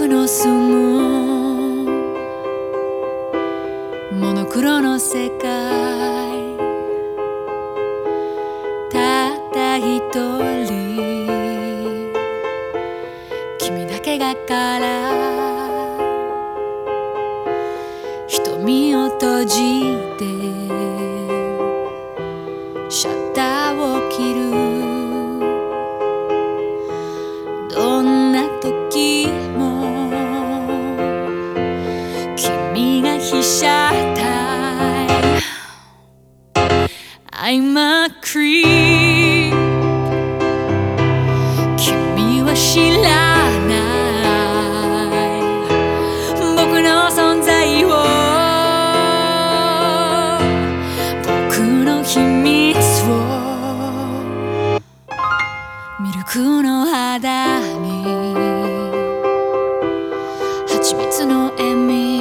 の住むモノクロの世界、たった一人君だけがから瞳を閉じてシャッターを切る。どんな時も君が被写体。 I'm a creep。 君は知らない僕の存在を、僕の秘密を。ミルクの肌に蜂蜜の笑み、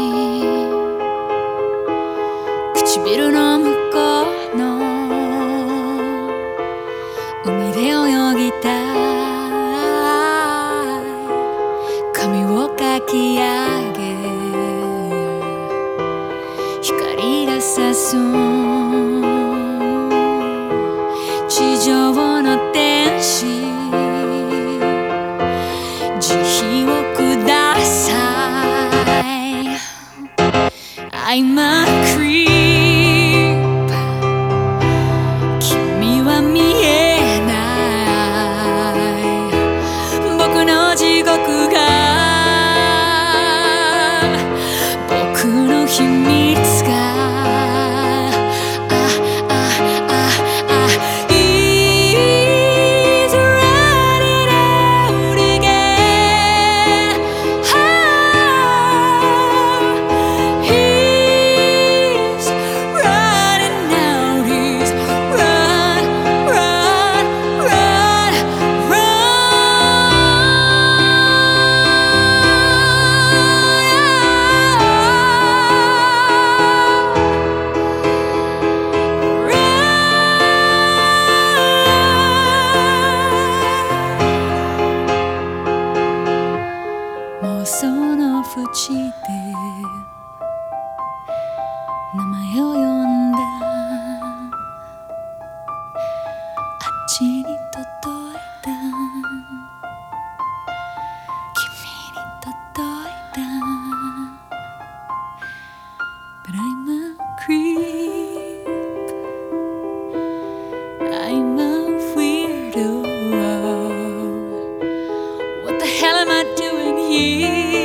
唇の向こうの海で泳ぎたい。髪をかき上げ光が差す地上の天使、慈悲をください。 I'm a creep。 君は見えない僕の地獄が、僕の秘密がその淵で名前を呼んだ。あっちに届いた、君に届いた。 But I'm a creep。 I'm a weirdo。 What the hell am I doing here?